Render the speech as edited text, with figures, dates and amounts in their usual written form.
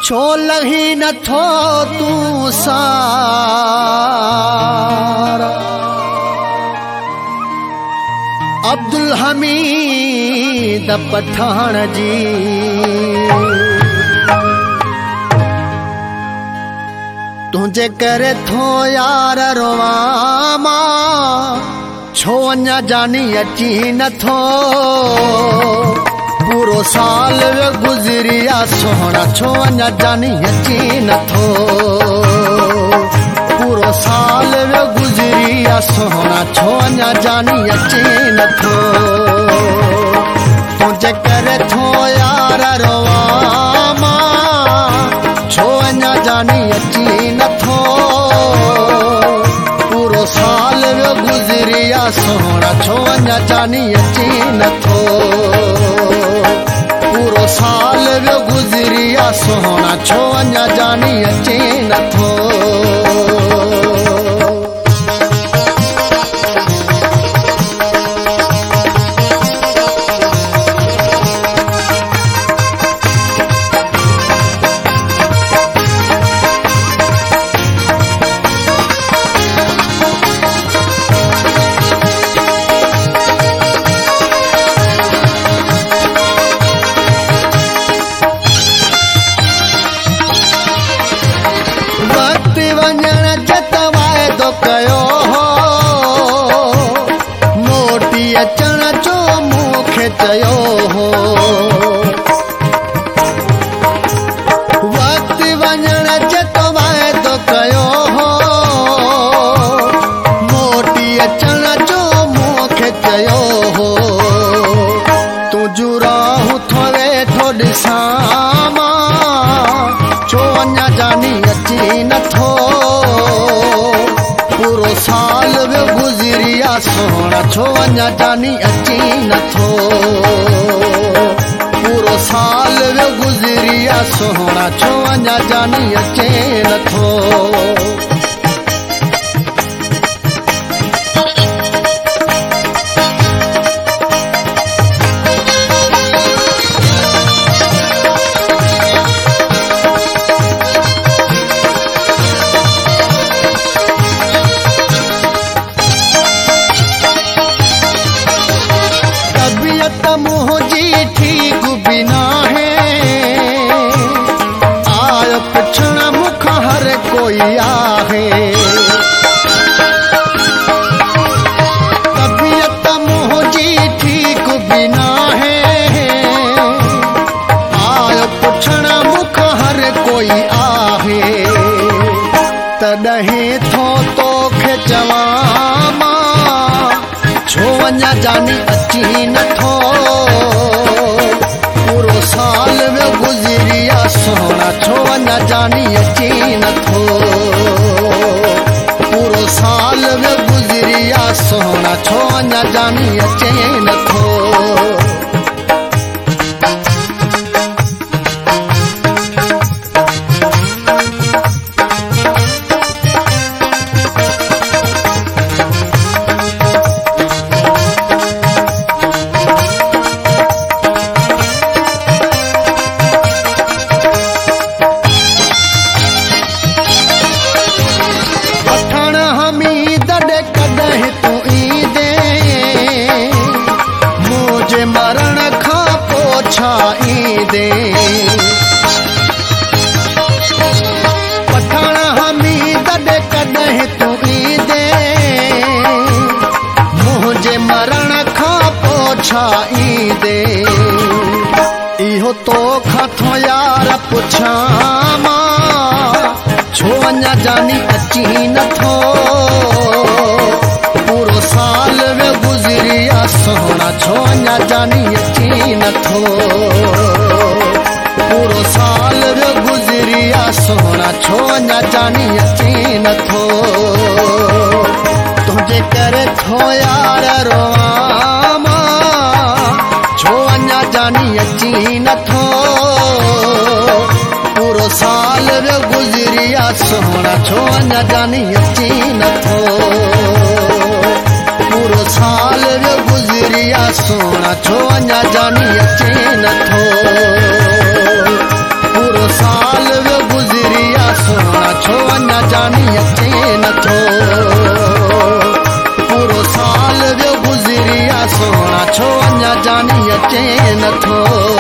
छो लही नथो तूं सार अब्दुल हमीद पठान जी तुझे करे थो यार रोवामा छो अञा जानी अची नथो पूरो साल गुज़रिया सोहना छो अञा जानी अची नथो पूरो साल गुज़रिया सोहना छो अञा जानी अची नथो तुझे करे थो यार रोवामा छो अञा जानी अची नथो पूरो साल गुज़रिया सोहना छो अञा जानी अची नथो पूरो साल गुज़रिया सोहना छो अञा जानी अची नथो वक्त वञण जतो वाइदो कयो हो मोटी अचण जो मूंखे चयो हो तुंहिंजूं राहूं थो वेठो ॾिसां मां छो अञा जानी अची नथो पूरो साल गुज़रिया सोहना छो अञा जानी अची नथो पूरो साल गुज़रिया सोहना छो अञा जानी अचे नथो तबीयत मुंहिंजी ठीक भी नाहे आयो पुछण मूंखां हर कोई आहे तबीयत मुंहिंजी ठीक भी नाहे आयो पुछण मूंखां हर कोई आहे तॾहिं थो तोखे चवां मां छो अञा जानी अची नथो पूरो साल गुज़रिया सोहना छो अञा जानी अची नथो पूरो साल गुज़रिया सोहना छो अञा जानी अचे नथो मरण खां पोइ छा ईंदे पठाण हमीद ॾे कॾहिं तूं ईंदे मुंहिंजे मरण खां पोइ छा ईंदे इहो तोखां थो यार पुछां मां छो अञा जानी अची नथो पूरो साल गुज़रिया सोहना छो अञा जानी अची नथो पूरो साल गुज़रिया सोहना छो अञा जानी अची नथो तुंहिंजे करे थो यार रोवां छो अञा जानी अची नथो पूरो साल गुज़रिया सोहना छो अञा जानी अची नथो पूरो साल गुज़रिया सोहना छो अञा जानी अचे नथो पूरो साल छो अञा जानी अचे नथो।